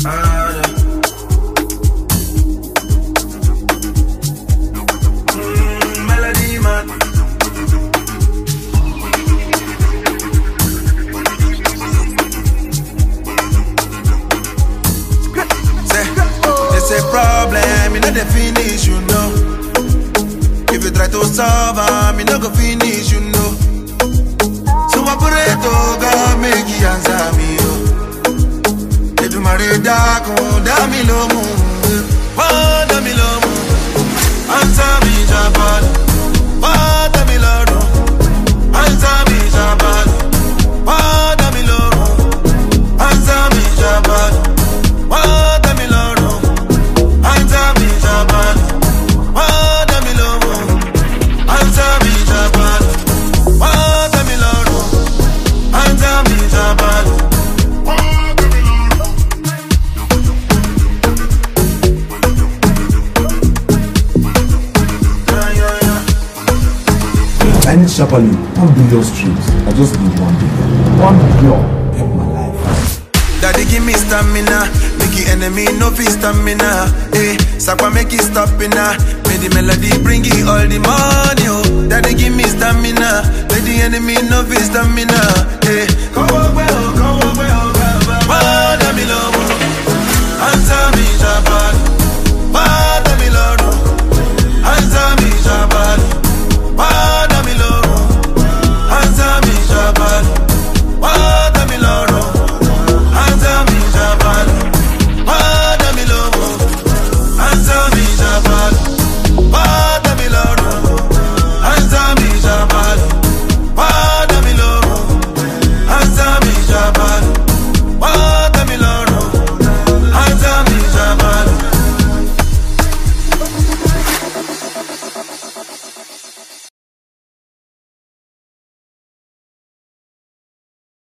Melody man. It's a problem, you know the finish, you know. If you try to solve them, you know go finish, you know. So I pray to God, make you answer me, oh. If you marry dark, oh, dami lo mu, oh, dami lo mu. Answer me, Jabal, oh, dami lo mu. Answer me, Jabal, oh, dami lo mu. Answer me, Jabal, oh, dami lo mu. Answer me, Jabal, oh, dami lo mu. Answer me, Jabal, oh, dami lo mu. Answer me, Jabal. I need sharply 1 billion streams. I just need 1 billion. 1 billion help my life. Daddy give me stamina, make the enemy no feel stamina. Eh, Sakwa make it stop ina. May the melody bring you all the money. Oh, Daddy give me stamina, make the enemy no feel stamina. Eh, come on, well,